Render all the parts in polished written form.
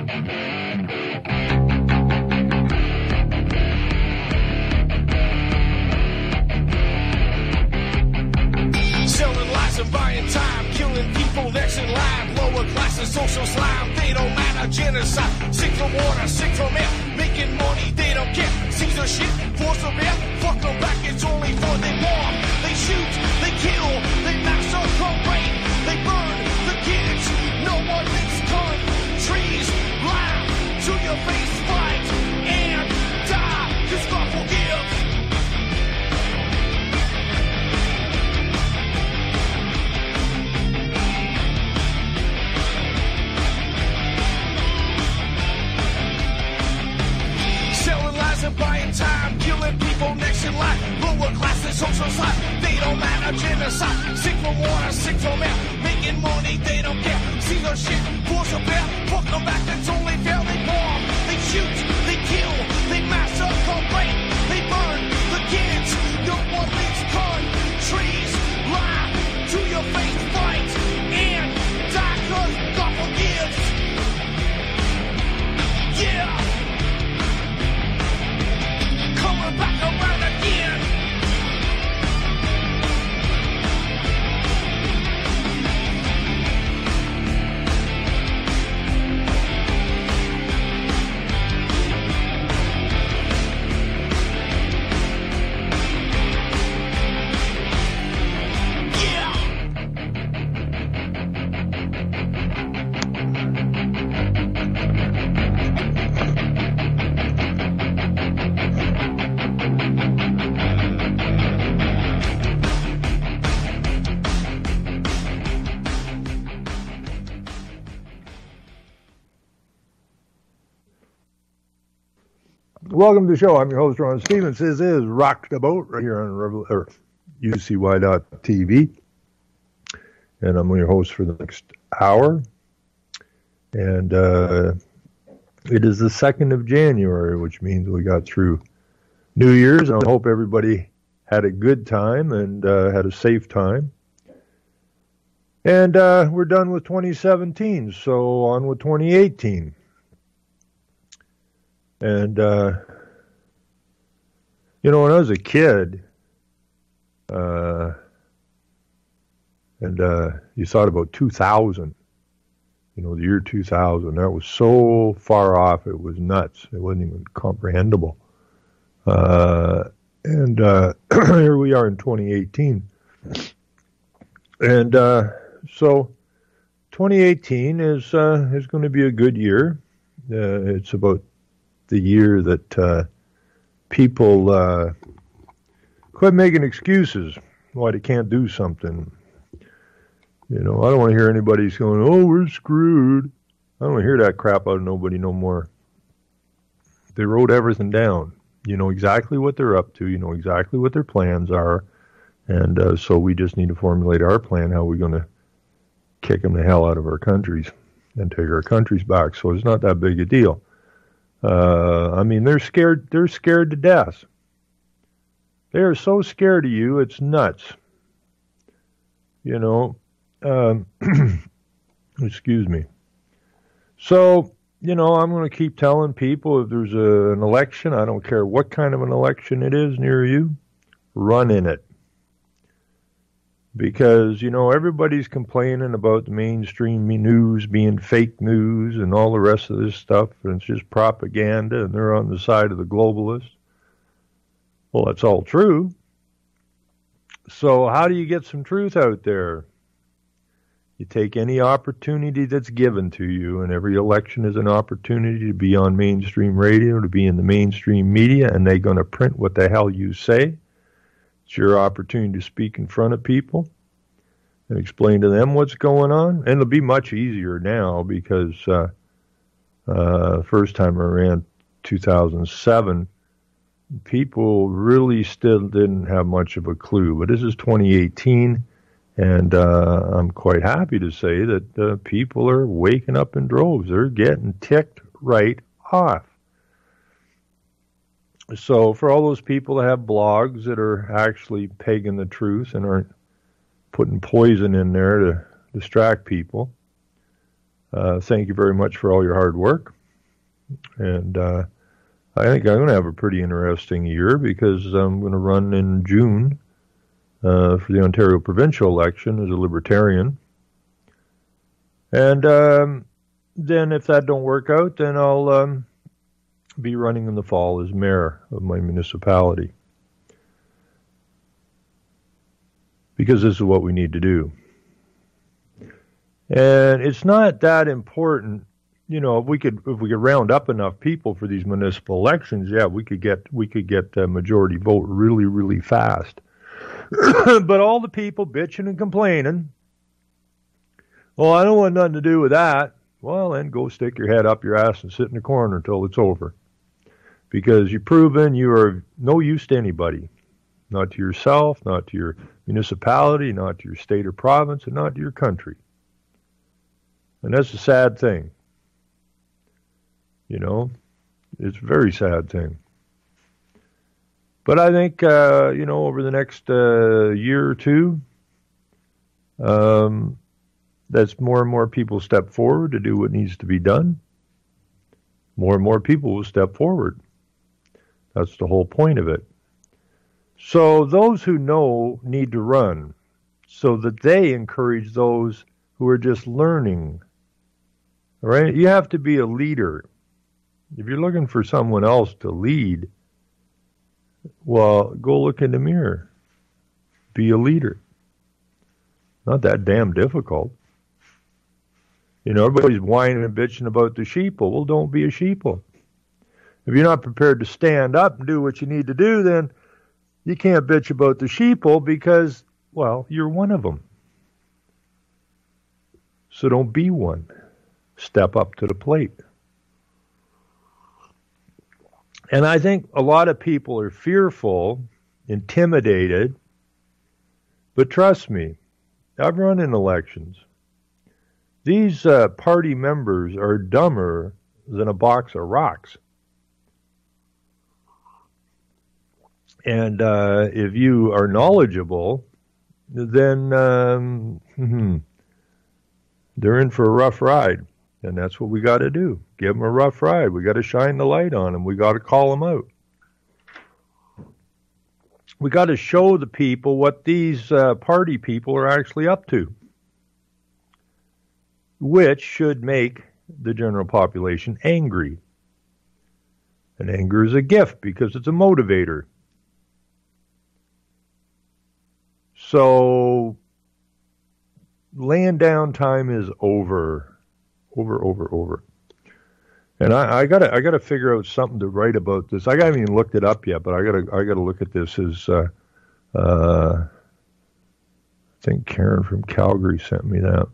Selling lies and buying time, killing people next in line. Lower class and social slime, they don't matter. Genocide, sick from water, sick from air. Making money, they don't care. Caesar shit, force of air. Fuck them back, it's only for they war. They shoot, they kill, they massacre, rape. They burn the kids, no one makes countries. Lie to your face, fight and die, 'cause God forgives. Selling lies and buying time, killing people next in line. Lower class and social slide, they don't matter. Genocide, sick from water, sick from air. Making money, they don't care. See their shit, force of air. Fuck them back, that's only fair. They bomb, they shoot, they kill, they massacre, rape. They burn the kids, no one makes countries. Lie to your face, fight and die, 'cause God forgives. Yeah. Coming back around again. Welcome to the show. I'm your host, Ron Stevens. This is Rock the Boat right here on UCY.TV. And I'm your host for the next hour. And it is the 2nd of January, which means we got through New Year's. I hope everybody had a good time and had a safe time. And we're done with 2017, so on with 2018. And, you know, when I was a kid, you thought about 2000, you know, the year 2000, that was so far off, it was nuts. It wasn't even comprehensible. Here we are in 2018. And so 2018 is going to be a good year. It's about the year that people quit making excuses why they can't do something. You know, I don't want to hear anybody's going, oh, we're screwed. I don't want to hear that crap out of nobody no more. They wrote everything down. You know exactly what they're up to. You know exactly what their plans are. And so we just need to formulate our plan, how we're going to kick them the hell out of our countries and take our countries back. So it's not that big a deal. I mean, they're scared to death. They are so scared of you, it's nuts. You know, excuse me. So, you know, I'm going to keep telling people if there's an election, I don't care what kind of an election it is near you, run in it. Because, you know, everybody's complaining about the mainstream news being fake news and all the rest of this stuff, and it's just propaganda, and they're on the side of the globalists. Well, that's all true. So how do you get some truth out there? You take any opportunity that's given to you, and every election is an opportunity to be on mainstream radio, to be in the mainstream media, and they're going to print what the hell you say. It's your opportunity to speak in front of people and explain to them what's going on. And it'll be much easier now because first time I ran 2007, people really still didn't have much of a clue. But this is 2018, and I'm quite happy to say that people are waking up in droves. They're getting ticked right off. So for all those people that have blogs that are actually pegging the truth and aren't putting poison in there to distract people, thank you very much for all your hard work. And I think I'm going to have a pretty interesting year because I'm going to run in June for the Ontario provincial election as a Libertarian. And then if that don't work out, then I'll be running in the fall as mayor of my municipality. Because this is what we need to do. And it's not that important, you know, if we could round up enough people for these municipal elections, yeah, we could get a majority vote really, really fast. But all the people bitching and complaining, well, I don't want nothing to do with that. Well, then go stick your head up your ass and sit in the corner until it's over. Because you've proven you are no use to anybody. Not to yourself, not to your municipality, not to your state or province, and not to your country. And that's a sad thing. You know, it's a very sad thing. But I think, you know, over the next year or two, that's more and more people step forward to do what needs to be done. More and more people will step forward. That's the whole point of it. So those who know need to run so that they encourage those who are just learning. All right? You have to be a leader. If you're looking for someone else to lead, well, go look in the mirror. Be a leader. Not that damn difficult. You know, everybody's whining and bitching about the sheeple. Well, don't be a sheeple. If you're not prepared to stand up and do what you need to do, then you can't bitch about the sheeple because, well, you're one of them. So don't be one. Step up to the plate. And I think a lot of people are fearful, intimidated, but trust me, I've run in elections. These party members are dumber than a box of rocks. And if you are knowledgeable, then they're in for a rough ride. And that's what we got to do. Give them a rough ride. We got to shine the light on them. We got to call them out. We got to show the people what these party people are actually up to, which should make the general population angry. And anger is a gift because it's a motivator. So laying down time is over. Over. And I gotta figure out something to write about this. I haven't even looked it up yet, but I gotta look at this as I think Karen from Calgary sent me that.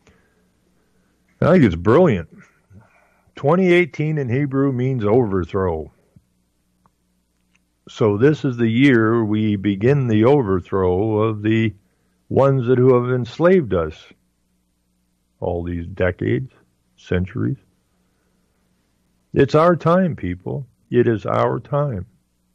I think it's brilliant. 2018 in Hebrew means overthrow. So this is the year we begin the overthrow of the ones who have enslaved us all these decades, centuries. It's our time, people. It is our time.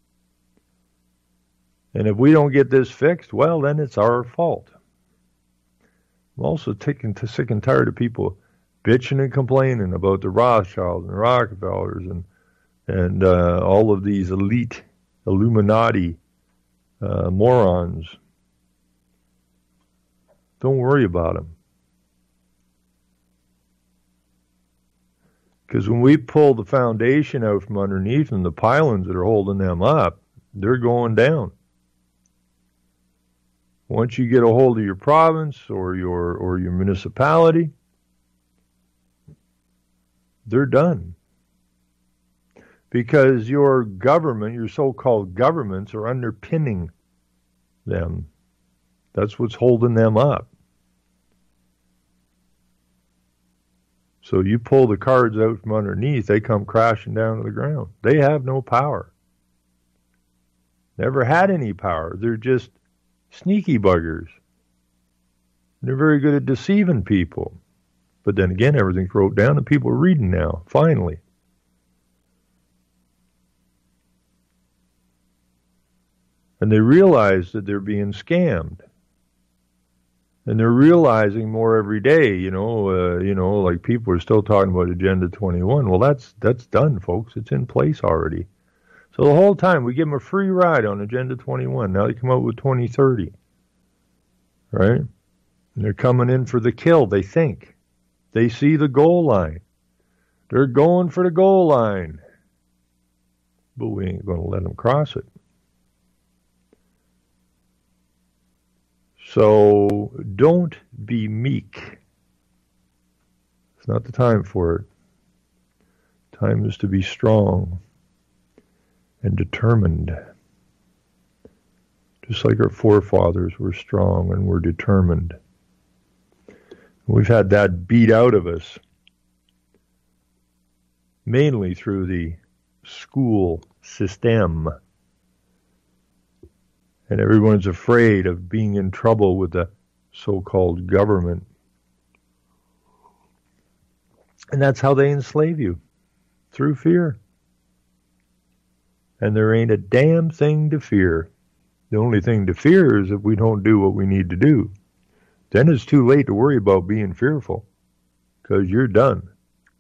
And if we don't get this fixed, well, then it's our fault. I'm also sick and tired of people bitching and complaining about the Rothschilds and Rockefellers and all of these elite Illuminati morons. Don't worry about them. Because when we pull the foundation out from underneath them, the pylons that are holding them up, they're going down. Once you get a hold of your province or your municipality, they're done. Because your government, your so-called governments, are underpinning them. That's what's holding them up. So you pull the cards out from underneath, they come crashing down to the ground. They have no power. Never had any power. They're just sneaky buggers. They're very good at deceiving people. But then again, everything's wrote down and people are reading now, finally. And they realize that they're being scammed. And they're realizing more every day, like people are still talking about Agenda 21. Well, that's done, folks. It's in place already. So the whole time we give them a free ride on Agenda 21. Now they come out with 2030, right? And they're coming in for the kill, they think. They see the goal line. They're going for the goal line. But we ain't going to let them cross it. So don't be meek. It's not the time for it. Time is to be strong and determined. Just like our forefathers were strong and were determined. We've had that beat out of us, mainly through the school system. And everyone's afraid of being in trouble with the so-called government. And that's how they enslave you, through fear. And there ain't a damn thing to fear. The only thing to fear is if we don't do what we need to do. Then it's too late to worry about being fearful, because you're done.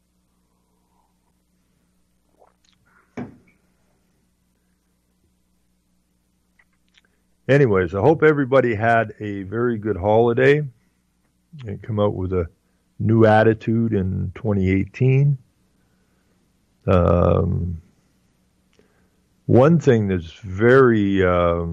Anyways, I hope everybody had a very good holiday and come out with a new attitude in 2018. One thing that's very, I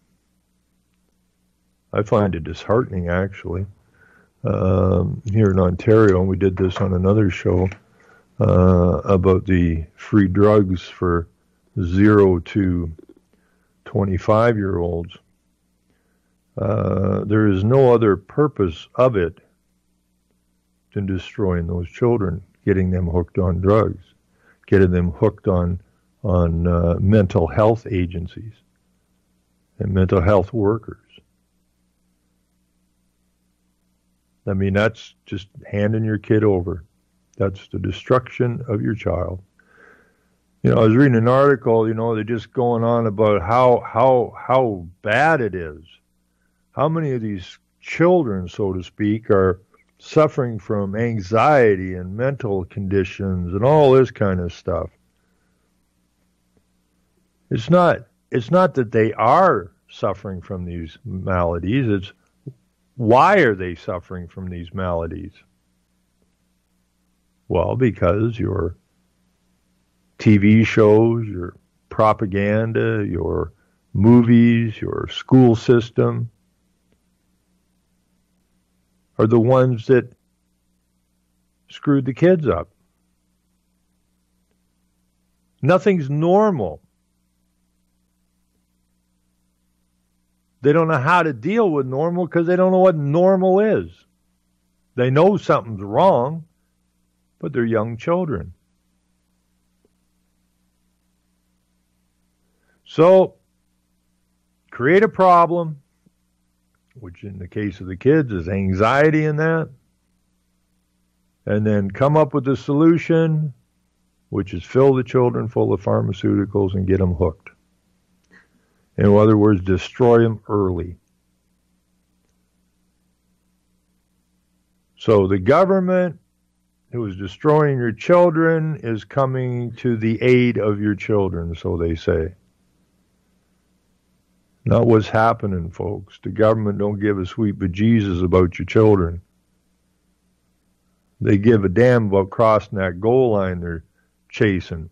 find it disheartening actually, here in Ontario, and we did this on another show, about the free drugs for 0 to 25-year-olds. There is no other purpose of it than destroying those children, getting them hooked on drugs, getting them hooked on mental health agencies and mental health workers. I mean, that's just handing your kid over. That's the destruction of your child. I was reading an article, they're just going on about how bad it is. How many of these children, so to speak, are suffering from anxiety and mental conditions and all this kind of stuff. It's not that they are suffering from these maladies, it's why are they suffering from these maladies? Well, because your TV shows, your propaganda, your movies, your school system are the ones that screwed the kids up. Nothing's normal. They don't know how to deal with normal because they don't know what normal is. They know something's wrong, but they're young children. So, create a problem, which in the case of the kids is anxiety in that, and then come up with a solution, which is fill the children full of pharmaceuticals and get them hooked. In other words, destroy them early. So the government who is destroying your children is coming to the aid of your children, so they say. Not what's happening, folks. The government don't give a sweet bejesus about your children. They give a damn about crossing that goal line they're chasing.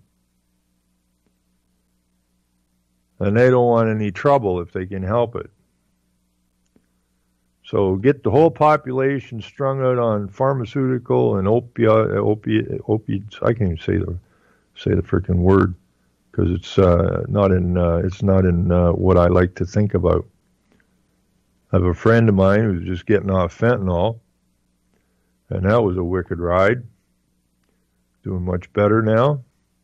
And they don't want any trouble if they can help it. So get the whole population strung out on pharmaceutical and opiates. I can't even say the freaking word because it's not in what I like to think about. I have a friend of mine who's just getting off fentanyl, and that was a wicked ride. Doing much better now,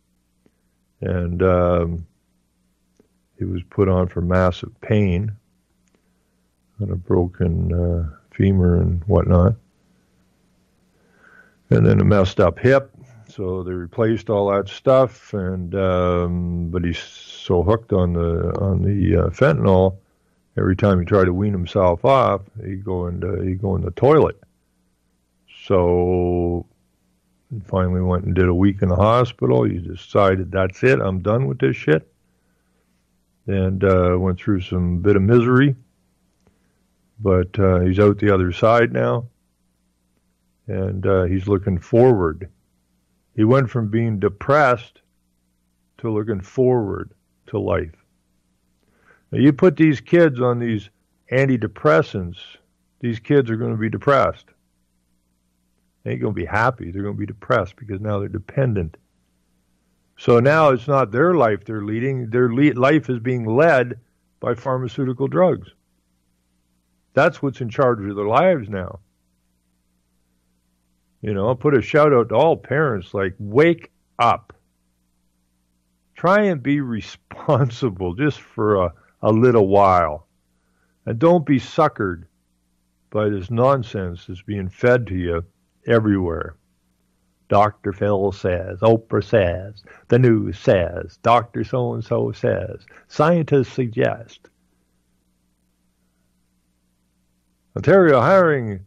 and he was put on for massive pain and a broken femur and whatnot, and then a messed up hip. So they replaced all that stuff, and but he's so hooked on the fentanyl, every time he tried to wean himself off, he'd go in the toilet. So he finally went and did a week in the hospital. He decided, that's it, I'm done with this shit. And went through some bit of misery. But he's out the other side now. And he's looking forward. He went from being depressed to looking forward to life. Now, you put these kids on these antidepressants, these kids are going to be depressed. They ain't going to be happy. They're going to be depressed because now they're dependent. So now it's not their life they're leading. Their life is being led by pharmaceutical drugs. That's what's in charge of their lives now. You know, I'll put a shout out to all parents, like, wake up. Try and be responsible just for a little while. And don't be suckered by this nonsense that's being fed to you everywhere. Dr. Phil says, Oprah says, the news says, Dr. So-and-so says, scientists suggest. Ontario hiring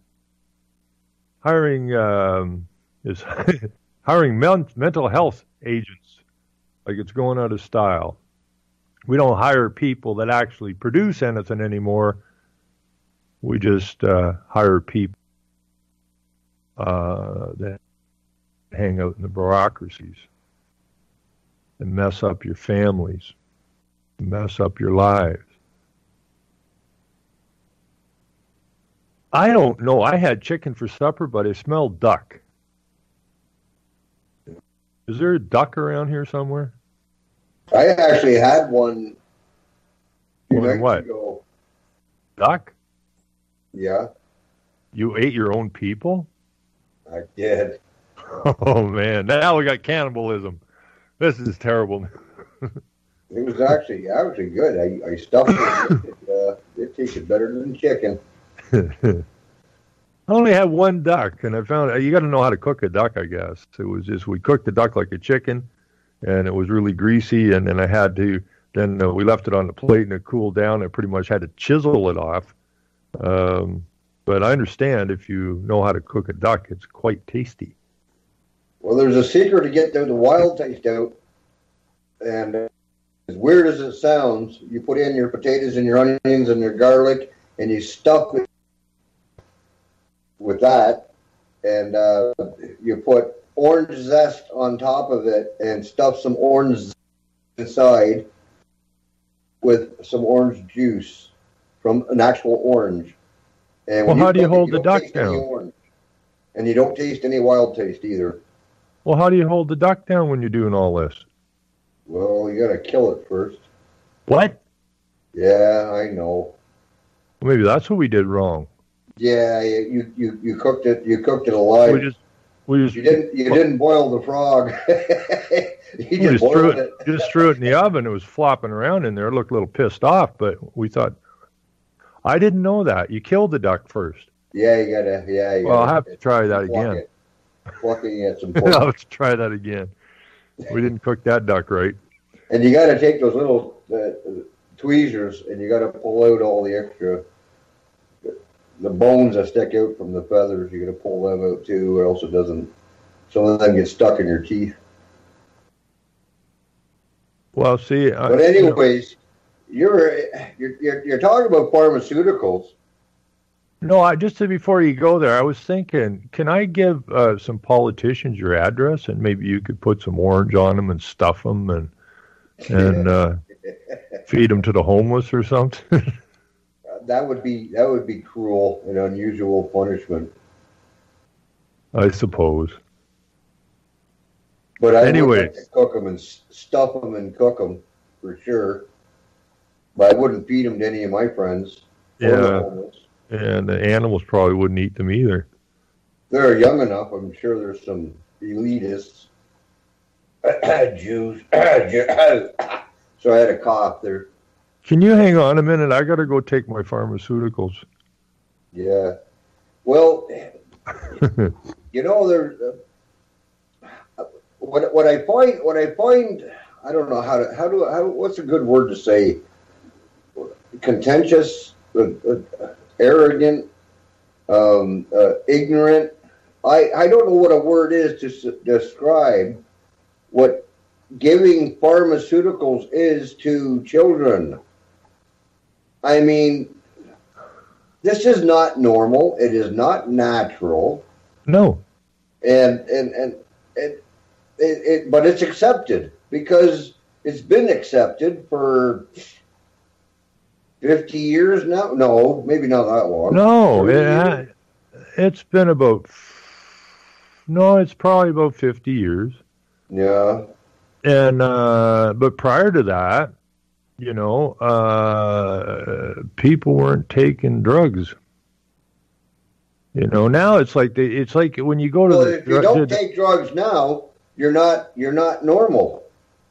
is hiring mental health agents like it's going out of style. We don't hire people that actually produce anything anymore. We just hire people that hang out in the bureaucracies and mess up your families, mess up your lives. I don't know. I had chicken for supper, but I smelled duck. Is there a duck around here somewhere? I actually had one. What? Ago. Duck? Yeah. You ate your own people? I did. Oh, man. Now we got cannibalism. This is terrible. It was actually good. I stuffed it. It tasted better than chicken. I only had one duck, and I found you got to know how to cook a duck, I guess. It was just, we cooked the duck like a chicken, and it was really greasy, and then I had to, we left it on the plate, and it cooled down. I pretty much had to chisel it off. But I understand if you know how to cook a duck, it's quite tasty. Well, there's a secret to get the wild taste out, and as weird as it sounds, you put in your potatoes and your onions and your garlic, and you stuff it with that, and you put orange zest on top of it and stuff some orange inside with some orange juice from an actual orange. And well, how do you hold the duck down? And you don't taste any wild taste either. Well, how do you hold the duck down when you're doing all this? Well, you got to kill it first. What? Yeah, I know. Well, maybe that's what we did wrong. Yeah, you cooked it. You cooked it alive. You didn't boil the frog. you just threw it in the oven. It was flopping around in there. It looked a little pissed off, but we thought, I didn't know that. You killed the duck first. Yeah, you gotta. Yeah. Well, I'll have to try that again. Plucking at some. I'll have to try that again. We didn't cook that duck right. And you got to take those little tweezers, and you got to pull out all the extra. The bones that stick out from the feathers, you got to pull them out too, or else it doesn't. Some of them get stuck in your teeth. Well, see. But anyways, you're talking about pharmaceuticals. No, just before you go there, I was thinking, can I give some politicians your address, and maybe you could put some orange on them and stuff them and feed them to the homeless or something? That would be cruel and unusual punishment, I suppose. But anyway, would like to cook them and stuff them and cook them for sure. But I wouldn't feed them to any of my friends. Yeah, and the animals probably wouldn't eat them either. They're young enough. I'm sure there's some elitists, Jews. So I had a cough there. Can you hang on a minute? I got to go take my pharmaceuticals. Yeah. Well, there's what I find. I don't know what's a good word to say. contentious, arrogant, ignorant. I don't know what a word is to describe what giving pharmaceuticals is to children. I mean, this is not normal. It is not natural. No. And but it's accepted because it's been accepted for 50 years now. No, maybe not that long. No, it's been it's probably about 50 years. Yeah. And but prior to that, people weren't taking drugs. Now it's like when you go to if you don't take drugs now, you're not normal.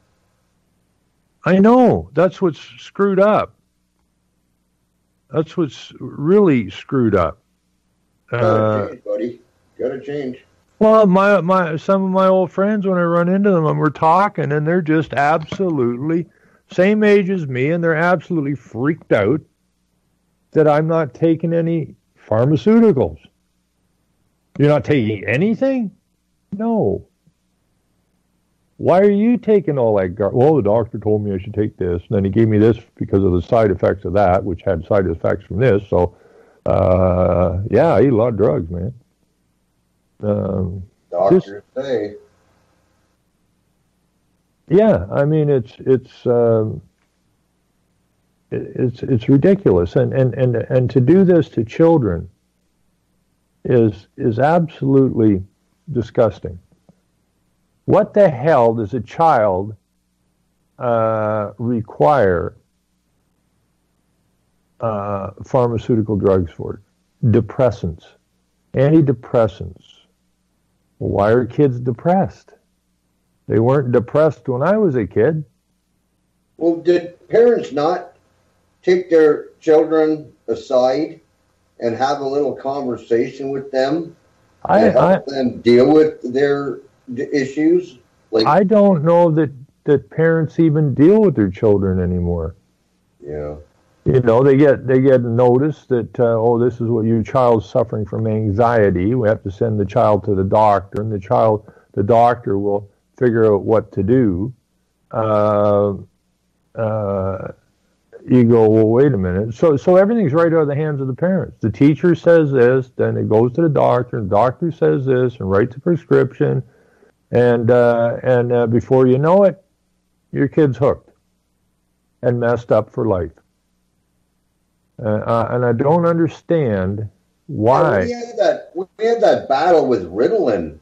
I know. That's what's screwed up. That's what's really screwed up. Gotta change, buddy. Gotta change. Well, some of my old friends, when I run into them, and we're talking, and they're just absolutely same age as me, and they're absolutely freaked out that I'm not taking any pharmaceuticals. You're not taking anything? No. Why are you taking all that well, the doctor told me I should take this, and then he gave me this because of the side effects of that, which had side effects from this. So, yeah, I eat a lot of drugs, man. Doctors say. Yeah, I mean it's ridiculous, and to do this to children is absolutely disgusting. What the hell does a child require pharmaceutical drugs for? Depressants, antidepressants. Why are kids depressed? They weren't depressed when I was a kid. Well, did parents not take their children aside and have a little conversation with them and help them deal with their issues? I don't know that parents even deal with their children anymore. Yeah. They get notice that this is what your child's suffering from anxiety. We have to send the child to the doctor, and the doctor will figure out what to do. You go, well, wait a minute. So everything's right out of the hands of the parents. The teacher says this, then it goes to the doctor, and the doctor says this, and writes a prescription, and before you know it, your kid's hooked and messed up for life. And I don't understand why. Yeah, we had that battle with Ritalin.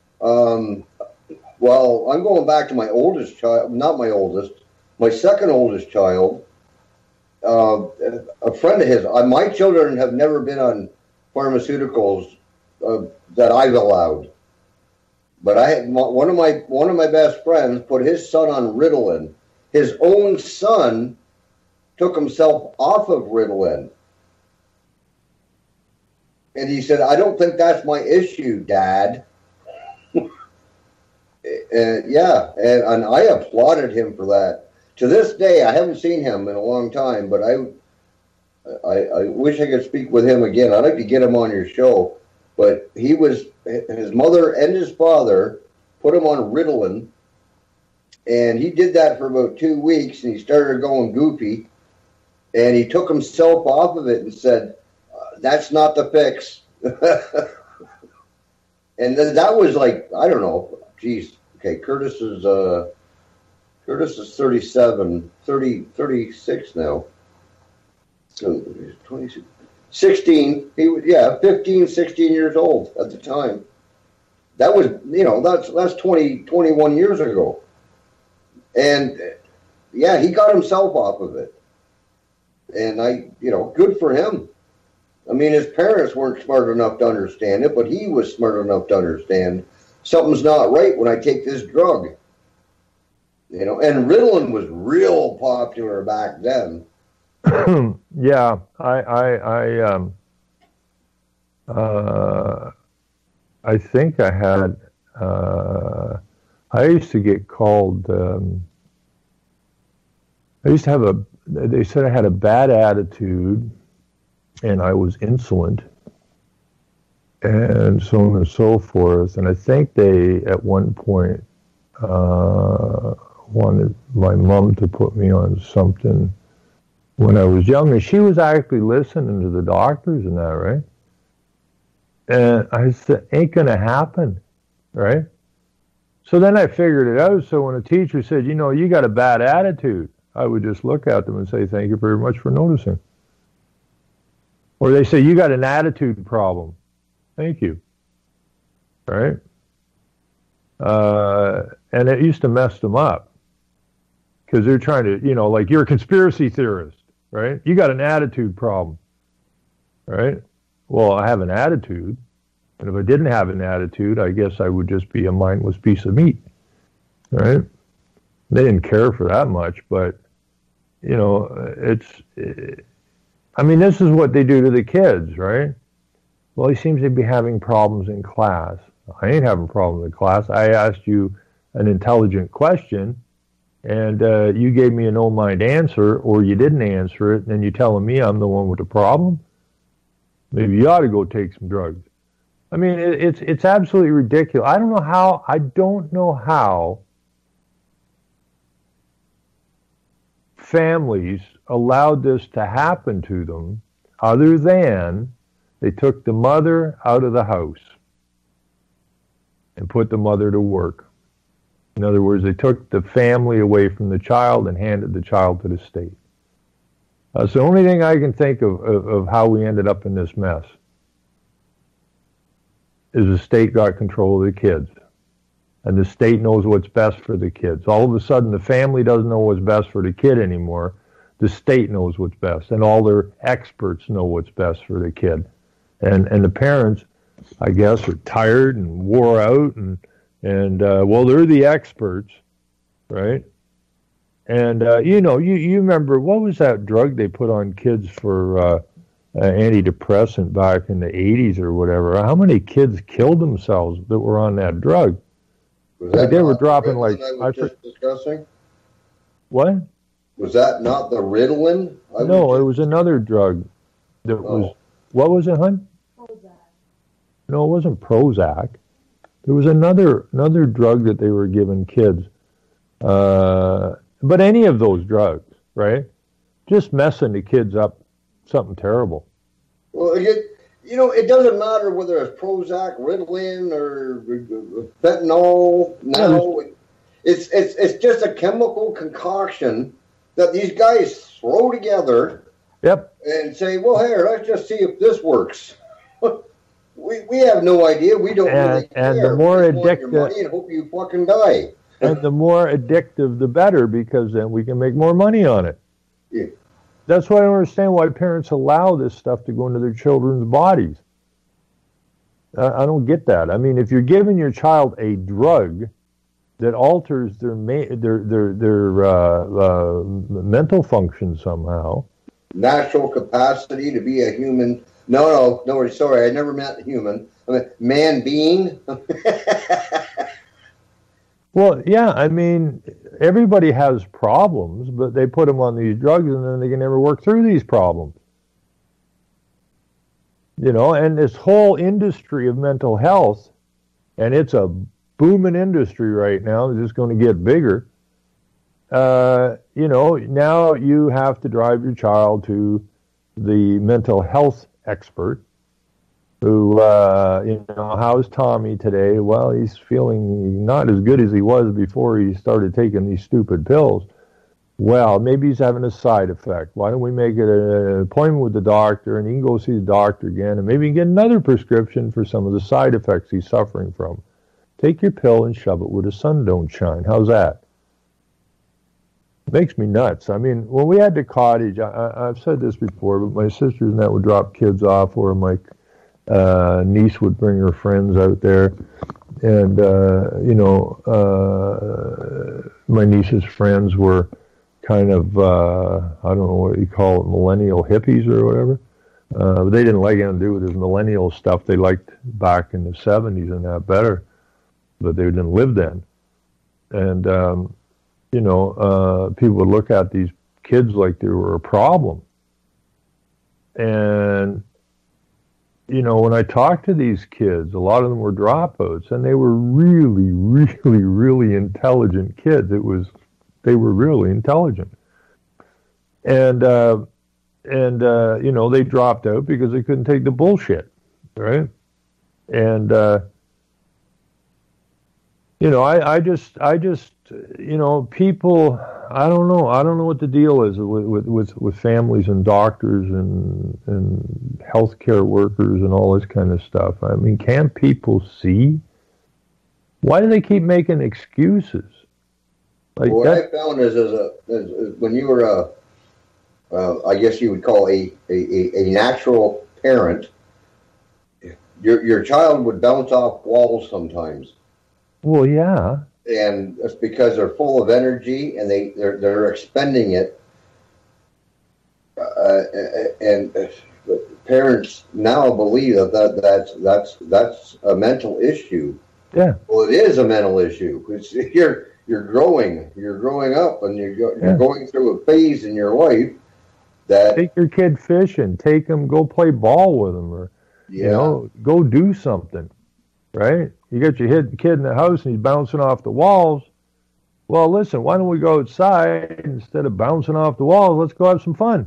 Well, I'm going back to my oldest child, not my oldest, my second oldest child. A friend of his. My children have never been on pharmaceuticals that I've allowed. But I had one of my best friends put his son on Ritalin. His own son took himself off of Ritalin. And he said, I don't think that's my issue, Dad. Yeah, and I applauded him for that. To this day, I haven't seen him in a long time, but I wish I could speak with him again. I'd like to get him on your show. But his mother and his father put him on Ritalin, and he did that for about 2 weeks, and he started going goofy. And he took himself off of it and said, that's not the fix. And that was like, I don't know, geez. Okay, Curtis is 37, 36 now. So 26, 16, he was, 15, 16 years old at the time. That was, that's 21 years ago. And yeah, he got himself off of it. And good for him. I mean, his parents weren't smart enough to understand it, but he was smart enough to understand something's not right when I take this drug. And Ritalin was real popular back then. Yeah, I think I had. I used to get called. I used to have they said I had a bad attitude and I was insolent and so on and so forth. And I think they, at one point, wanted my mom to put me on something when I was young. And she was actually listening to the doctors and that, right? And I said, ain't going to happen, right? So then I figured it out. So when a teacher said, you know, you got a bad attitude, I would just look at them and say, thank you very much for noticing. Or they say, you got an attitude problem. Thank you. Right? And it used to mess them up. Because they're trying to, you know, like, you're a conspiracy theorist, right? You got an attitude problem. Right? Well, I have an attitude. And if I didn't have an attitude, I guess I would just be a mindless piece of meat. Right? They didn't care for that much, but, you know, I mean, this is what they do to the kids, right? Well, he seems to be having problems in class. I ain't having problems in class. I asked you an intelligent question, and you gave me a no-mind answer, or you didn't answer it, and you're telling me I'm the one with the problem? Maybe you ought to go take some drugs. I mean, it's absolutely ridiculous. I don't know how families allowed this to happen to them, other than they took the mother out of the house and put the mother to work. In other words, they took the family away from the child and handed the child to the state. That's the only thing I can think of how we ended up in this mess, is the state got control of the kids. And the state knows what's best for the kids. All of a sudden, the family doesn't know what's best for the kid anymore. The state knows what's best, and all their experts know what's best for the kid. And the parents, I guess, are tired and wore out, and well, they're the experts, right? And you know, you remember, what was that drug they put on kids for antidepressant back in the 80s or whatever? How many kids killed themselves that were on that drug? Like they were dropping like just discussing. What? Was that not the Ritalin? No, it was another drug. That was, what was it, hon? Prozac. No, it wasn't Prozac. There was another drug that they were giving kids. But any of those drugs, right? Just messing the kids up, something terrible. Well, you know, it doesn't matter whether it's Prozac, Ritalin, or fentanyl. No, it's just a chemical concoction that these guys throw together. Yep. And say, well, here, let's just see if this works. we have no idea. We don't really care. And the more addictive, your money and hope you fucking die. And the more addictive, the better, because then we can make more money on it. Yeah. That's why I don't understand why parents allow this stuff to go into their children's bodies. I don't get that. I mean, if you're giving your child a drug that alters their mental function somehow, natural capacity to be a human. No, sorry, I never meant human. I mean, man being. Well, yeah, I mean, everybody has problems, but they put them on these drugs and then they can never work through these problems. You know, and this whole industry of mental health, and it's a booming industry right now, it's just going to get bigger. You know, now you have to drive your child to the mental health expert who, you know, how's Tommy today? Well, he's feeling not as good as he was before he started taking these stupid pills. Well, maybe he's having a side effect. Why don't we make it an appointment with the doctor, and he can go see the doctor again, and maybe get another prescription for some of the side effects he's suffering from. Take your pill and shove it where the sun don't shine. How's that? It makes me nuts. I mean, when we had the cottage, I've said this before, but my sisters and that would drop kids off, or my niece would bring her friends out there, and you know, my niece's friends were kind of I don't know what you call it, millennial hippies or whatever. But they didn't like anything to do with this millennial stuff. They liked back in the 70s and that better, but they didn't live then. And you know, people would look at these kids like they were a problem. And, you know, when I talked to these kids, a lot of them were dropouts, and they were really, really, really intelligent kids. They were really intelligent. And you know, they dropped out because they couldn't take the bullshit, right? And, you know, I just, you know, people, I don't know what the deal is with families and doctors and healthcare workers and all this kind of stuff. I mean, can't people see? Why do they keep making excuses? Like what I found is when you were I guess you would call a natural parent, your child would bounce off walls sometimes. Well, yeah. And it's because they're full of energy and they're expending it. And parents now believe that's a mental issue. Yeah. Well, it is a mental issue. You're growing up, and you're going through a phase in your life that take your kid fishing, take them, go play ball with them, or you know, go do something, right? You got your kid in the house and he's bouncing off the walls. Well, listen, why don't we go outside instead of bouncing off the walls? Let's go have some fun.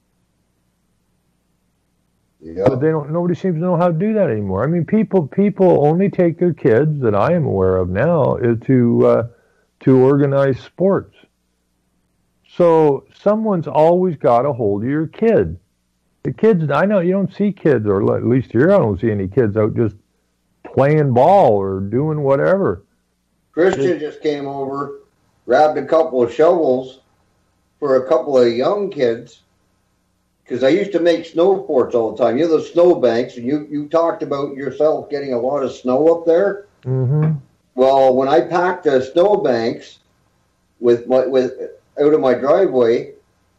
Yeah. But nobody seems to know how to do that anymore. I mean, people only take their kids, that I am aware of now, to organize sports. So someone's always got a hold of your kid. The kids, I know you don't see kids, or at least here I don't see any kids out just playing ball or doing whatever. Christian just came over, grabbed a couple of shovels for a couple of young kids, because I used to make snow forts all the time. You know the snow banks, and you talked about yourself getting a lot of snow up there. Mm-hmm. Well, when I packed the snow banks with out of my driveway,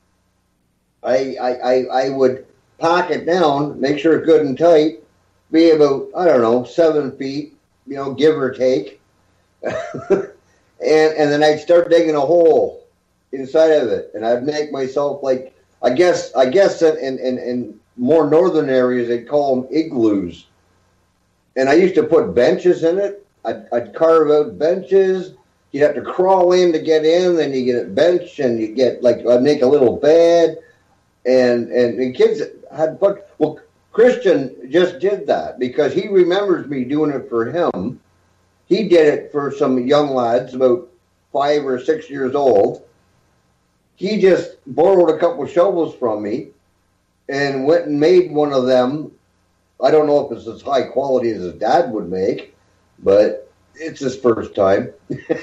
I would pack it down, make sure it's good and tight, be about, I don't know, 7 feet, you know, give or take. and then I'd start digging a hole inside of it, and I'd make myself like, I guess in more northern areas they'd call them igloos. And I used to put benches in it. I'd carve out benches. You'd have to crawl in to get in, then you get a bench, and you get I'd make a little bed, and kids had fun. Well, Christian just did that because he remembers me doing it for him. He did it for some young lads about 5 or 6 years old. He just borrowed a couple of shovels from me and went and made one of them. I don't know if it's as high quality as his dad would make, but it's his first time.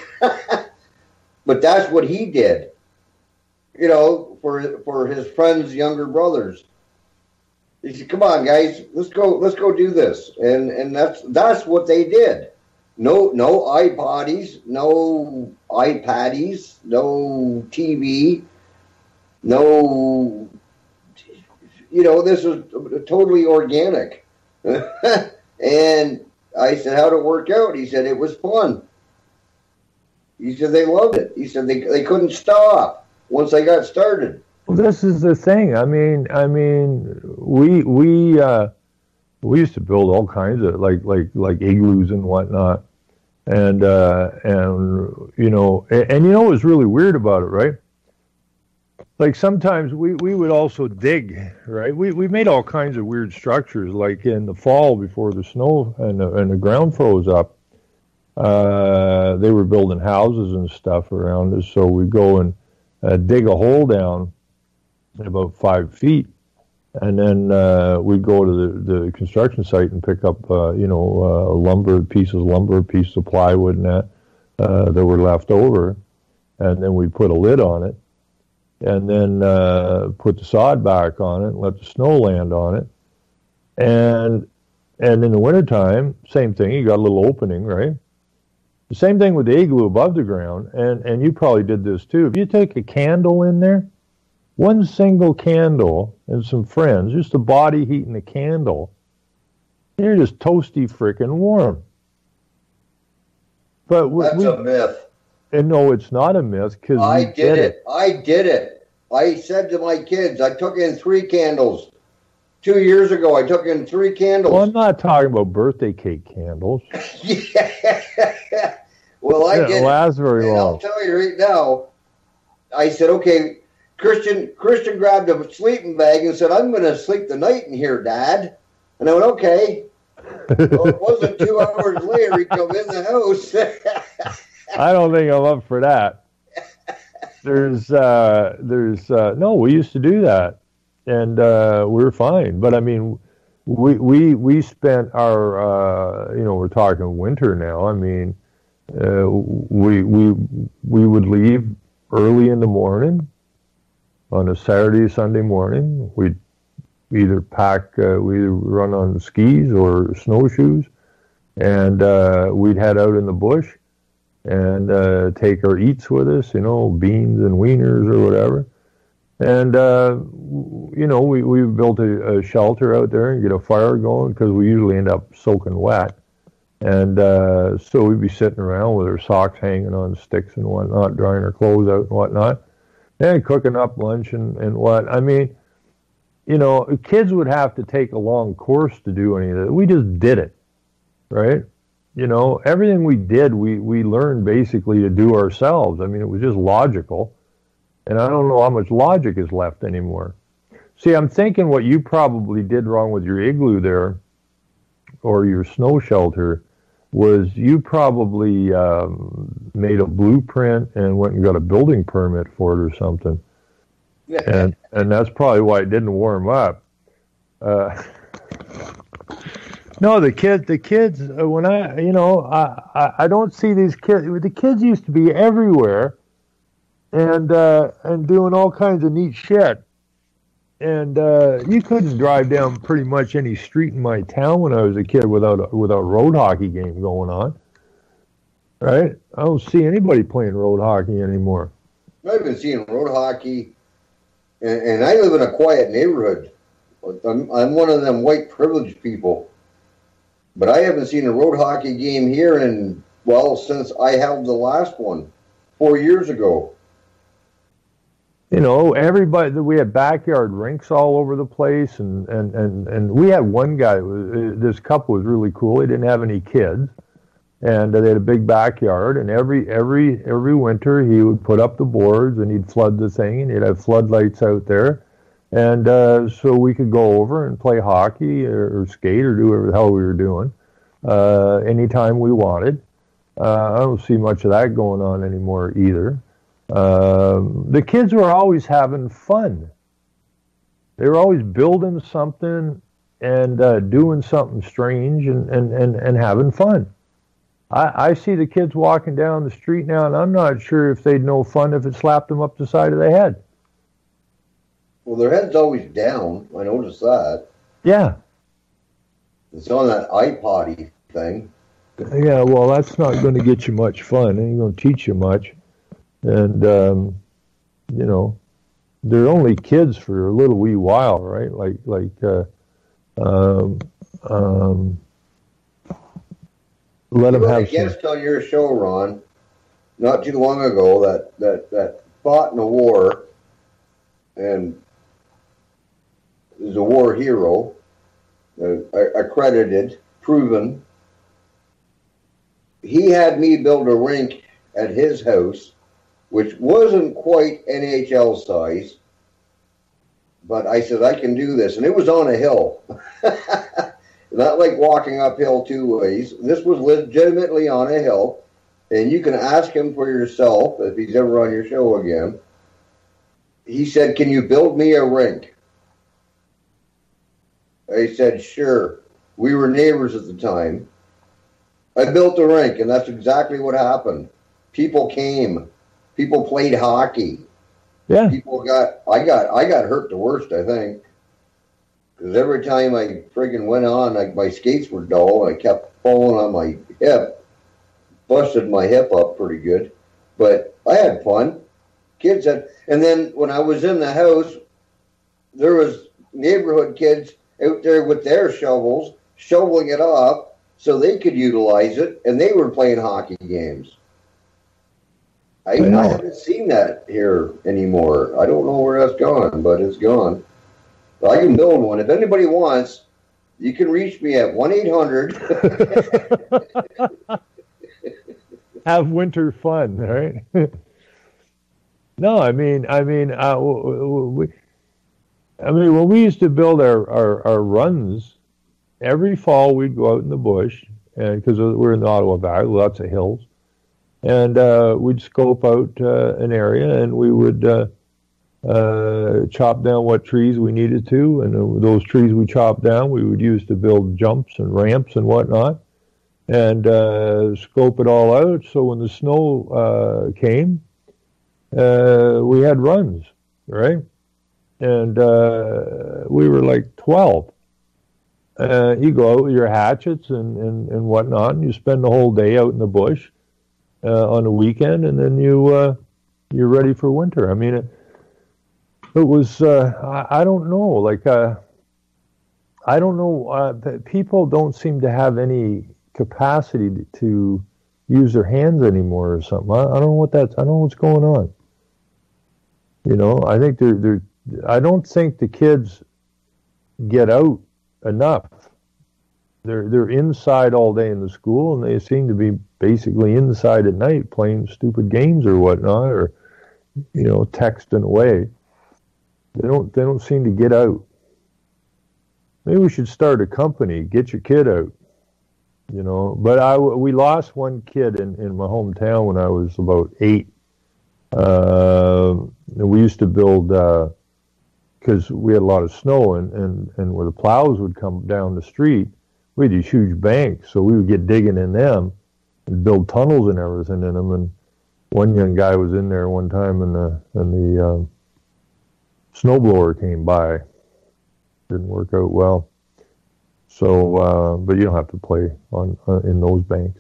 But that's what he did, you know, for his friends' younger brothers. He said, "Come on, guys, let's go do this," and that's what they did. No iPoddies, no iPaddies, no TV, no. You know, this was totally organic. And I said, "How'd it work out?" He said, "It was fun." He said they loved it. He said they couldn't stop once they got started. Well, this is the thing. I mean, we used to build all kinds of like igloos and whatnot, and you know, and you know what was really weird about it, right? Like sometimes we would also dig, right? We made all kinds of weird structures, like in the fall before the snow and the ground froze up. They were building houses and stuff around us, so we go and dig a hole down about 5 feet, and then we'd go to the construction site and pick up, lumber, pieces of plywood and that were left over, and then we'd put a lid on it, and then put the sod back on it and let the snow land on it. And in the wintertime, same thing, you got a little opening, right? The same thing with the igloo above the ground, and you probably did this too. If you take a candle in there, one single candle and some friends, just the body heat and the candle, you're just toasty freaking warm. But that's a myth. And no, it's not a myth, because I did it. I said to my kids, I took in 3 candles. 2 years ago, I took in 3 candles. Well, I'm not talking about birthday cake candles. Yeah. Well, I did. Last very long. I'll tell you right now. I said, okay, Christian grabbed a sleeping bag and said, I'm going to sleep the night in here, Dad. And I went, okay. Well, it wasn't 2 hours later, he come in the house. I don't think I'm up for that. No, we used to do that, and we're fine. But I mean, we spent our, we're talking winter now. I mean, we would leave early in the morning on a Saturday, Sunday morning. We'd either run on skis or snowshoes, and we'd head out in the bush and take our eats with us, beans and wieners or whatever. And, we built a shelter out there and get a fire going because we usually end up soaking wet. And so we'd be sitting around with our socks hanging on sticks and whatnot, drying our clothes out and whatnot, and cooking up lunch and what. I mean, kids would have to take a long course to do any of that. We just did it, right? Everything we did, we learned basically to do ourselves. I mean, it was just logical. And I don't know how much logic is left anymore. See, I'm thinking what you probably did wrong with your igloo there, or your snow shelter, was you probably made a blueprint and went and got a building permit for it or something. Yeah. And that's probably why it didn't warm up. No, the kids. When I don't see these kids. The kids used to be everywhere, and doing all kinds of neat shit. And you couldn't drive down pretty much any street in my town when I was a kid without a road hockey game going on. Right? I don't see anybody playing road hockey anymore. I've been seeing road hockey, and I live in a quiet neighborhood. I'm one of them white privileged people. But I haven't seen a road hockey game here since I held the last one 4 years ago. Everybody, we had backyard rinks all over the place, and we had one guy, this couple was really cool. He didn't have any kids, and they had a big backyard, and every winter he would put up the boards and he'd flood the thing, and he'd have floodlights out there, and so we could go over and play hockey or skate or do whatever the hell we were doing anytime we wanted. I don't see much of that going on anymore either. The kids were always having fun. They were always building something and doing something strange and having fun. I see the kids walking down the street now, and I'm not sure if they'd know fun if it slapped them up the side of the head. Well, their head's always down. I noticed that. Yeah. It's on that iPod-y thing. Yeah, well, that's not going to get you much fun. It ain't going to teach you much. And, they're only kids for a little wee while, right? Let them have a guest on your show, Ron, not too long ago that fought in a war and is a war hero, accredited, proven. He had me build a rink at his house, which wasn't quite NHL size, but I said, I can do this. And it was on a hill. Not like walking uphill 2 ways. This was legitimately on a hill. And you can ask him for yourself if he's ever on your show again. He said, can you build me a rink? I said, sure. We were neighbors at the time. I built a rink, and that's exactly what happened. People came. People played hockey. Yeah. I got hurt the worst, I think. Because every time I friggin' went on, my skates were dull, and I kept falling on my hip. Busted my hip up pretty good. But I had fun. And then when I was in the house, there was neighborhood kids out there with their shovels, shoveling it off so they could utilize it, and they were playing hockey games. I haven't seen that here anymore. I don't know where that's gone, but it's gone. But I can build one. If anybody wants, you can reach me at 1-800. Have winter fun, right? No, when we used to build our runs, every fall we'd go out in the bush, and because we're in the Ottawa Valley, lots of hills, and we'd scope out an area, and we would chop down what trees we needed to, and those trees we chopped down, we would use to build jumps and ramps and whatnot, and scope it all out. So when the snow came, we had runs, right? And we were like 12. You go out with your hatchets and whatnot, and you spend the whole day out in the bush on the weekend, and then you're ready for winter. I mean, it was I don't know, like I don't know. People don't seem to have any capacity to use their hands anymore or something. I don't know what that's. I don't know what's going on. You know, I think they're. I don't think the kids get out enough. They're inside all day in the school, and they seem to be basically inside at night playing stupid games or whatnot, or texting away. They don't seem to get out. Maybe we should start a company. Get your kid out. But we lost one kid in my hometown when I was about 8. We used to build because we had a lot of snow, and where the plows would come down the street, we had these huge banks, so we would get digging in them and build tunnels and everything in them. And one young guy was in there one time, and the snowblower came by. Didn't work out well. So, but you don't have to play in those banks.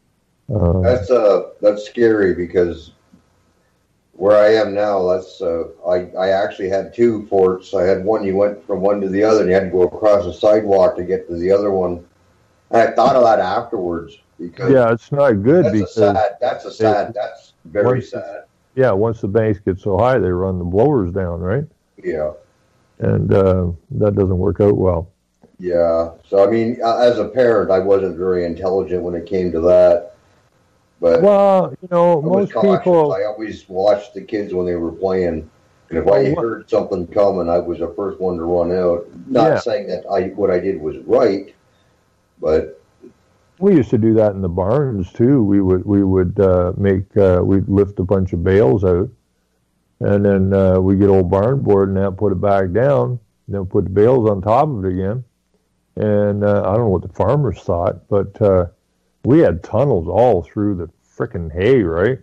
That's scary, because where I am now, I actually had 2 forts. I had one, you went from one to the other, and you had to go across the sidewalk to get to the other one. And I thought of that afterwards, because it's not good, that's very sad. Yeah, once the banks get so high, they run the blowers down, right? Yeah. And that doesn't work out well. Yeah. So, I mean, as a parent, I wasn't very intelligent when it came to that. But most people. I always watched the kids when they were playing, and if I heard something coming, I was the first one to run out. Not saying that what I did was right, but we used to do that in the barns too. We would we'd lift a bunch of bales out, and then we get old barn board and put it back down, then put the bales on top of it again. And I don't know what the farmers thought, but we had tunnels all through the frickin' hay, right?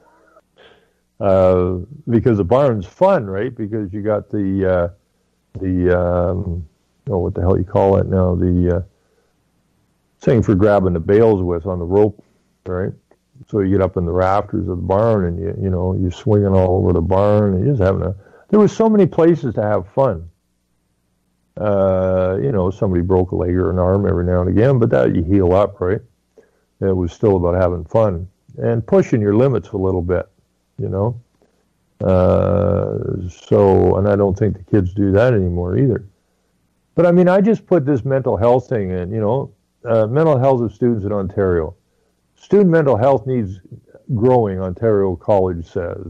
Because the barn's fun, right? Because you got what the hell you call it now? The thing for grabbing the bales with on the rope, right? So you get up in the rafters of the barn, and you're swinging all over the barn, and you're just having there was so many places to have fun. Somebody broke a leg or an arm every now and again, but that you heal up, right? It was still about having fun and pushing your limits a little bit, So, and I don't think the kids do that anymore either. But I mean, I just put this mental health thing in, mental health of students in Ontario. Student mental health needs growing, Ontario College says.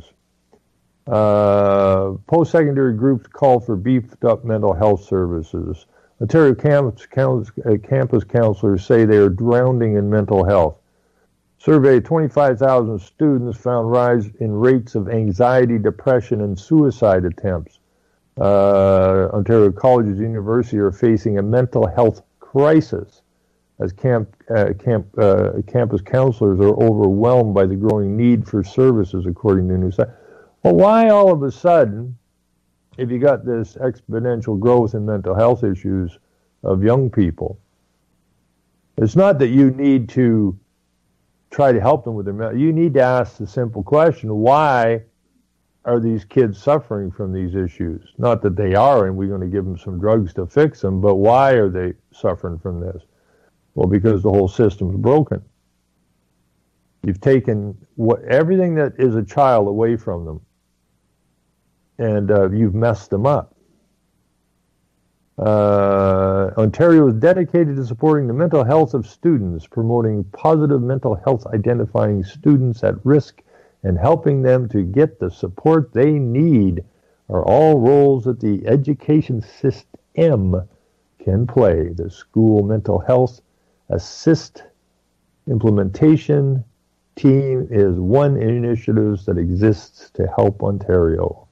Post-secondary groups call for beefed up mental health services. Ontario campus counselors say they are drowning in mental health. Survey 25,000 students found rise in rates of anxiety, depression, and suicide attempts. Ontario colleges and universities are facing a mental health crisis as campus counselors are overwhelmed by the growing need for services, according to a new study. Well, why all of a sudden, if you got this exponential growth in mental health issues of young people, it's not that you need to try to help them with their mental. You need to ask the simple question: why are these kids suffering from these issues? Not that they are, and we're going to give them some drugs to fix them, but why are they suffering from this? Well, because the whole system's broken. You've taken everything that is a child away from them, and you've messed them up. Ontario is dedicated to supporting the mental health of students, promoting positive mental health, identifying students at risk, and helping them to get the support they need are all roles that the education system can play. The school mental health assist implementation team is one initiative that exists to help Ontario.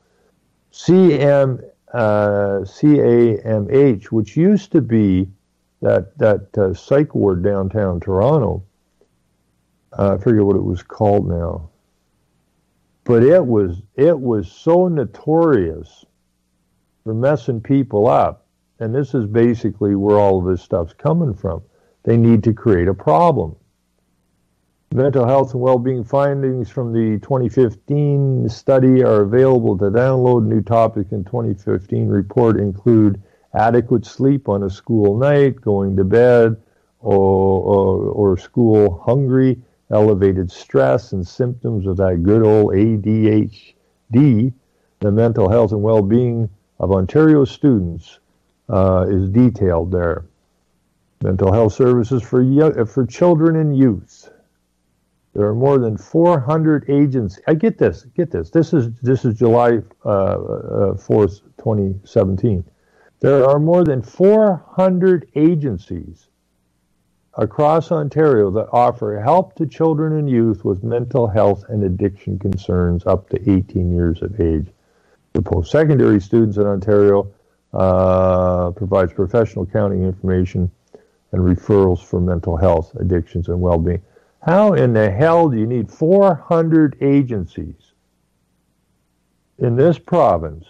CAMH, which used to be that psych ward downtown Toronto, I forget what it was called now, but it was so notorious for messing people up, and this is basically where all of this stuff's coming from. They need to create a problem. Mental health and well-being findings from the 2015 study are available to download. New topic in 2015 report include adequate sleep on a school night, going to bed, or school hungry, elevated stress, and symptoms of that good old ADHD. The mental health and well-being of Ontario students is detailed there. Mental health services for children and youth. There are more than 400 agencies. Get this. This is July 4th, 2017. There are more than 400 agencies across Ontario that offer help to children and youth with mental health and addiction concerns up to 18 years of age. For post-secondary students in Ontario, provides professional accounting information and referrals for mental health, addictions, and well-being. How in the hell do you need 400 agencies in this province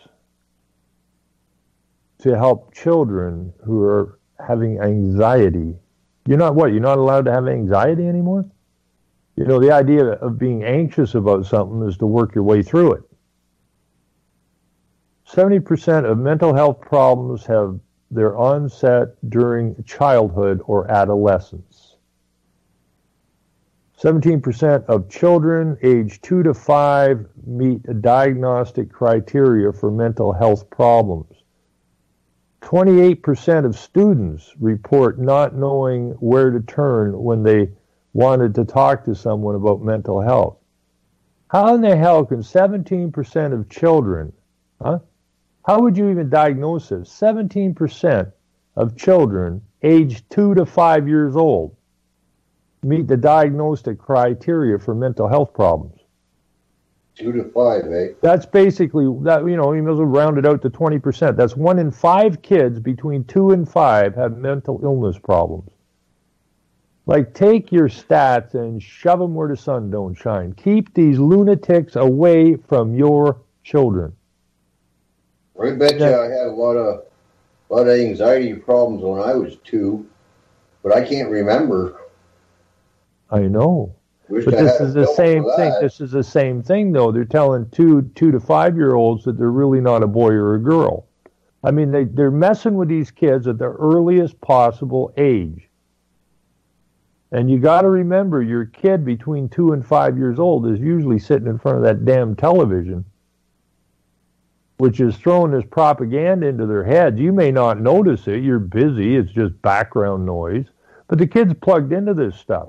to help children who are having anxiety? You're not allowed to have anxiety anymore? You know, the idea of being anxious about something is to work your way through it. 70% of mental health problems have their onset during childhood or adolescence. 17% of children aged 2 to 5 meet diagnostic criteria for mental health problems. 28% of students report not knowing where to turn when they wanted to talk to someone about mental health. How in the hell can 17% of children, how would you even diagnose this? 17% of children aged 2 to 5 years old meet the diagnostic criteria for mental health problems. 2 to 5, eh? That's basically, that. You may as well round it out to 20%. That's 1 in 5 kids between 2 and 5 have mental illness problems. Like, take your stats and shove them where the sun don't shine. Keep these lunatics away from your children. I bet you I had a lot of anxiety problems when I was 2, but I can't remember. I know. But this is the same thing. This is the same thing, though. They're telling 2 to 5-year-olds that they're really not a boy or a girl. I mean, they're messing with these kids at the earliest possible age. And you got to remember, your kid between 2 and 5 years old is usually sitting in front of that damn television, which is throwing this propaganda into their heads. You may not notice it. You're busy. It's just background noise. But the kid's plugged into this stuff.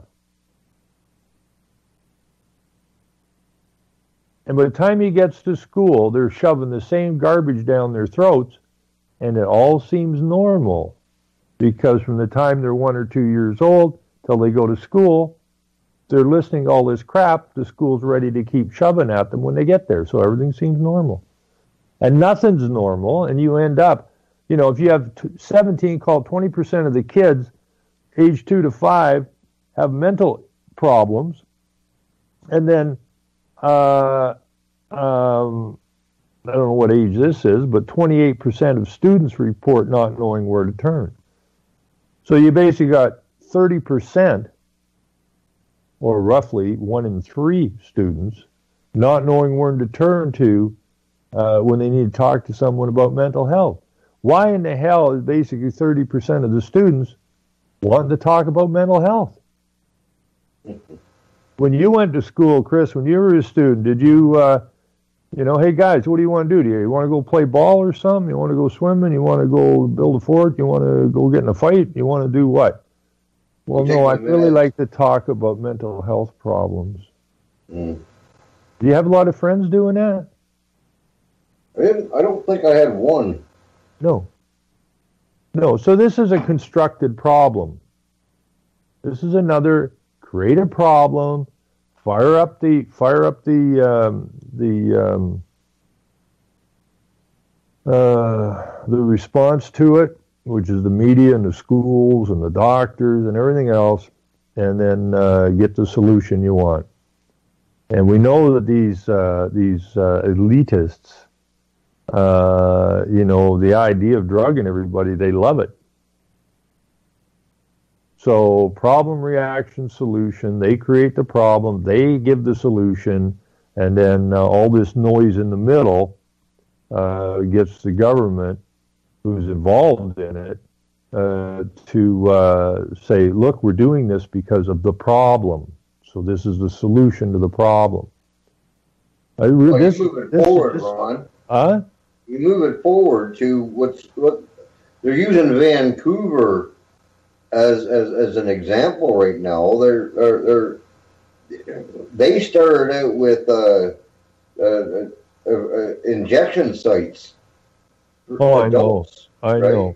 And by the time he gets to school, they're shoving the same garbage down their throats, and it all seems normal. Because from the time they're 1 or 2 years old till they go to school, they're listening to all this crap the school's ready to keep shoving at them when they get there. So everything seems normal. And nothing's normal, and you end up, if you have 20% of the kids age 2 to 5 have mental problems, and then I don't know what age this is, but 28% of students report not knowing where to turn. So you basically got 30%, or roughly 1 in 3 students, not knowing where to turn to when they need to talk to someone about mental health. Why in the hell is basically 30% of the students wanting to talk about mental health? When you went to school, Chris, when you were a student, did you, hey guys, what do you want to do? You want to go play ball or something? You want to go swimming? You want to go build a fort? You want to go get in a fight? You want to do what? Well, no, I'd really like to talk about mental health problems. Do you have a lot of friends doing that? I don't think I had one. No. So this is a constructed problem. This is another create a problem, fire up the response to it, which is the media and the schools and the doctors and everything else, and then get the solution you want. And we know that these elitists, the idea of drugging everybody, they love it. So problem, reaction, solution, they create the problem, they give the solution, and then all this noise in the middle gets the government, who's involved in it, to say, look, we're doing this because of the problem. So this is the solution to the problem. You move it forward, Ron. You move it forward to what they're using Vancouver as an example right now. They started out with injection sites. Oh, Adults, I know.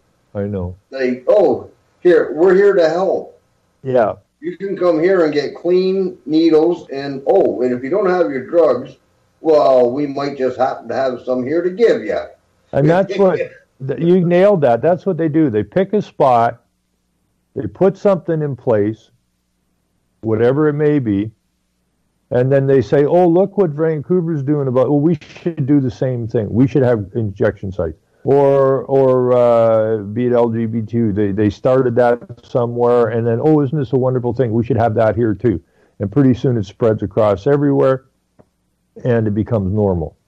We're here to help. Yeah. You can come here and get clean needles, and if you don't have your drugs, well, we might just happen to have some here to give you. And that's what, you nailed that. That's what they do. They pick a spot, they put something in place, whatever it may be, and then they say, oh, look what Vancouver's doing about, we should do the same thing. We should have injection sites. Or be it LGBT, they started that somewhere, and then, isn't this a wonderful thing? We should have that here too. And pretty soon it spreads across everywhere, and it becomes normal.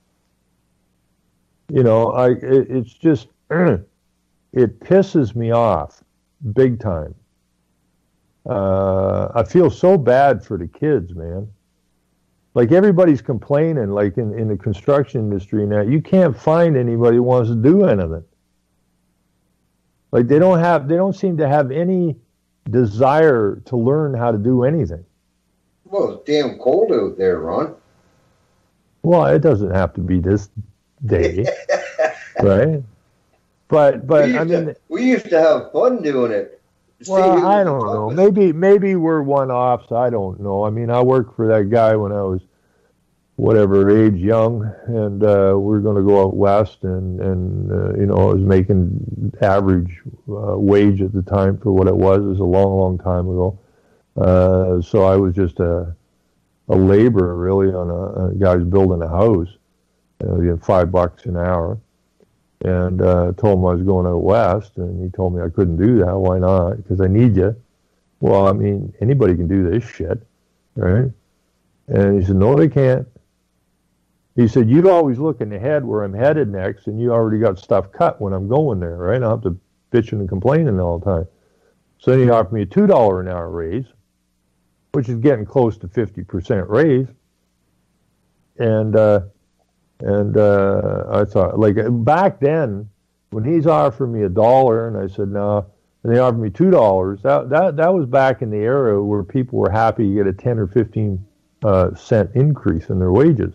It's just, it pisses me off big time. I feel so bad for the kids, man. Like everybody's complaining, like in the construction industry now, you can't find anybody who wants to do anything. Like they don't seem to have any desire to learn how to do anything. Well, it's damn cold out there, Ron. Well, it doesn't have to be this day, right? But we used to have fun doing it. Well, I don't know. Maybe we're one-offs. I don't know. I mean, I worked for that guy when I was whatever age, young, and we were going to go out west, and I was making average wage at the time for what it was. It was a long, long time ago. So I was just a laborer, really, on a guy's building a house. Getting $5 an hour. And told him I was going out west, and he told me I couldn't do that. Why not? Because I need you. Well, I mean, anybody can do this shit, right? And he said, no, they can't. He said, you're always looking ahead where I'm headed next, and you already got stuff cut when I'm going there, right? I don't have to bitching and complaining all the time. So then he offered me a $2 an hour raise, which is getting close to 50% raise. And I thought, like, back then, when he's offering me $1, and I said no, and they offered me $2, that was back in the era where people were happy to get a 10 or 15 cent increase in their wages.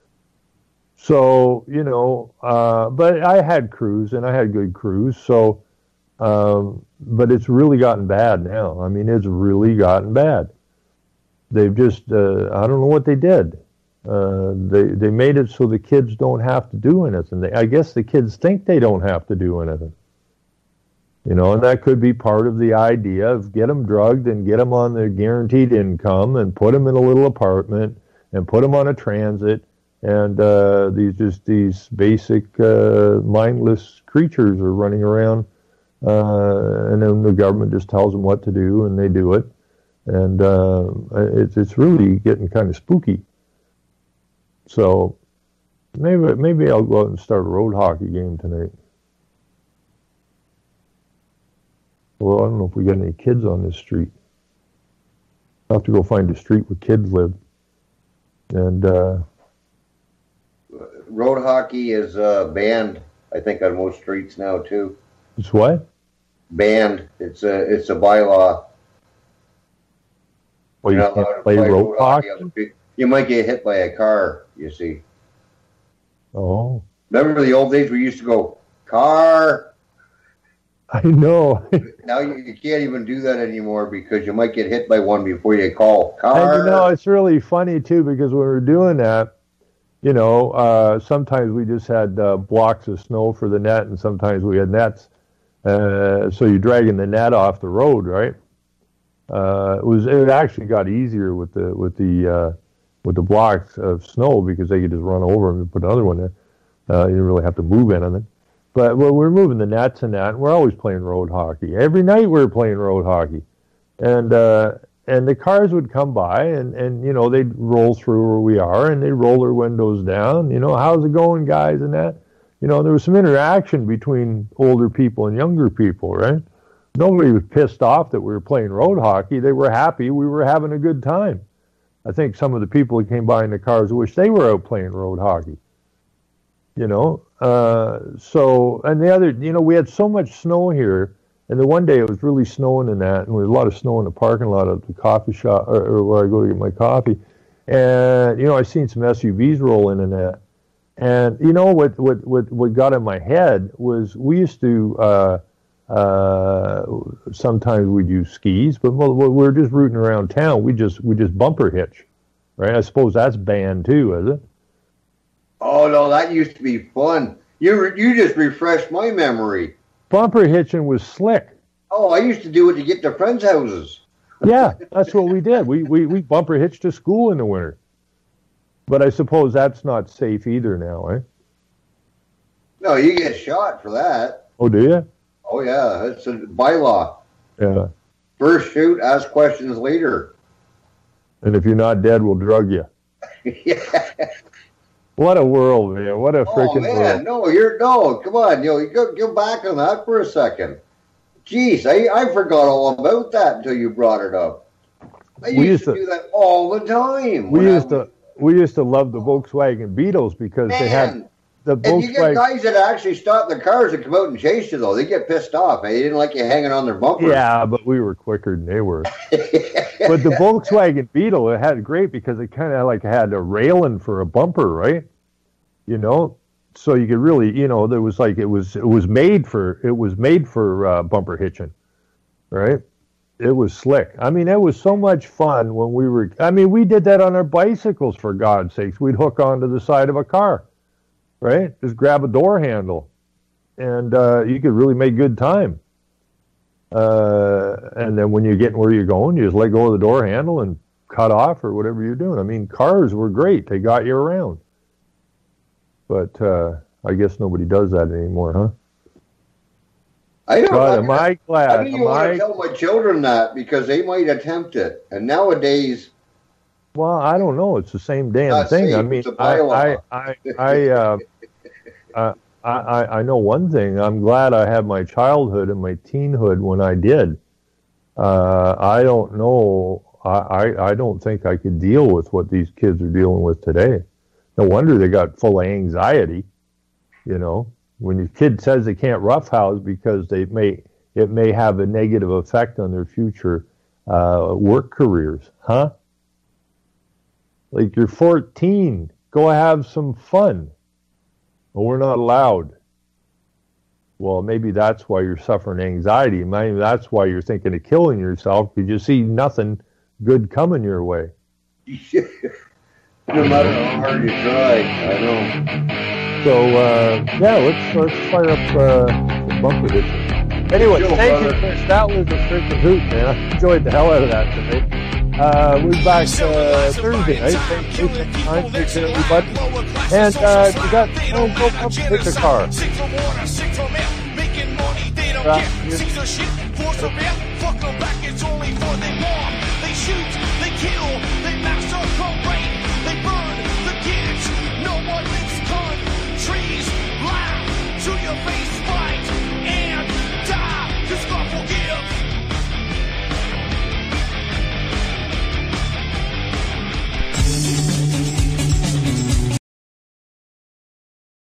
So, but I had crews, and I had good crews, so, but it's really gotten bad now. I mean, it's really gotten bad. They've just, I don't know what they did. They made it so the kids don't have to do anything. I guess the kids think they don't have to do anything. And that could be part of the idea of get them drugged and get them on their guaranteed income and put them in a little apartment and put them on a transit. And these basic mindless creatures are running around, and then the government just tells them what to do, and they do it. And it's really getting kind of spooky. So maybe I'll go out and start a road hockey game tonight. Well, I don't know if we got any kids on this street. I'll have to go find a street where kids live. And road hockey is banned, I think, on most streets now too. it's what? Banned. It's a bylaw. Well, you You're not allowed can't to play road hockey? on the street. You might get hit by a car, you see. Oh, Remember the old days we used to go, car? I know. Now you can't even do that anymore because you might get hit by one before you call. Car? And it's really funny too, because when we were doing that, sometimes we just had blocks of snow for the net, and sometimes we had nets. So you're dragging the net off the road, right? It actually got easier with the blocks of snow because they could just run over them and put another one there. You didn't really have to move anything. But we're moving the nets and that, and we're always playing road hockey. Every night we were playing road hockey, and the cars would come by, and they'd roll through where we are, and they'd roll their windows down. How's it going, guys, and that. There was some interaction between older people and younger people, right? Nobody was pissed off that we were playing road hockey. They were happy we were having a good time. I think some of the people that came by in the cars wish they were out playing road hockey. And the other, we had so much snow here, and the one day it was really snowing in that, and there was a lot of snow in the parking lot of the coffee shop, or where I go to get my coffee, and, I seen some SUVs roll in that, and, what got in my head was we used to, sometimes we'd use skis, but when we're just rooting around town, we just bumper hitch, right? I suppose that's banned too, is it? Oh no, that used to be fun. You just refreshed my memory. Bumper hitching was slick. Oh, I used to do it to get to friends' houses. Yeah, that's what we did. We bumper hitched to school in the winter. But I suppose that's not safe either now, eh? No, you get shot for that. Oh, do you? Oh yeah, it's a bylaw. Yeah. First shoot, ask questions later. And if you're not dead, we'll drug you. Yeah. What a world, man! What a freaking world! No, come on, you go back on that for a second. Jeez, I forgot all about that until you brought it up. I used to do that all the time. We used to love the Volkswagen Beetles because they had the Volkswagen. And you get guys that actually stop the cars and come out and chase you, though. They get pissed off. They didn't like you hanging on their bumper. Yeah, but we were quicker than they were. But the Volkswagen Beetle, it had great because it kind of like had a railing for a bumper, right? So you could really, there was like it was made for bumper hitching, right? It was slick. I mean, it was so much fun when we did that on our bicycles, for God's sakes. We'd hook onto the side of a car, right? Just grab a door handle, and you could really make good time. And then when you're getting where you're going, you just let go of the door handle and cut off or whatever you're doing. I mean, cars were great. They got you around. But I guess nobody does that anymore, huh? I don't know. Am I glad? I don't even want to tell my children that because they might attempt it. And nowadays... Well, I don't know. It's the same damn thing. Safe. I mean, I know one thing. I'm glad I had my childhood and my teenhood when I did. I don't know. I don't think I could deal with what these kids are dealing with today. No wonder they got full of anxiety. When your kid says they can't roughhouse because it may have a negative effect on their future work careers, huh? Like, you're 14, go have some fun. Well, we're not allowed. Well, maybe that's why you're suffering anxiety. Maybe that's why you're thinking of killing yourself, because you see nothing good coming your way. No matter how hard you try, I know. So, let's fire up the bumper hitching. Anyway, thank you, Chris. That was a freaking hoot, man. I enjoyed the hell out of that today. We'll be back Thursday night. Same time. Take care, everybody. And you got go pump pick a car. Fuck them back, it's only for they want. They shoot, they kill, they massacre.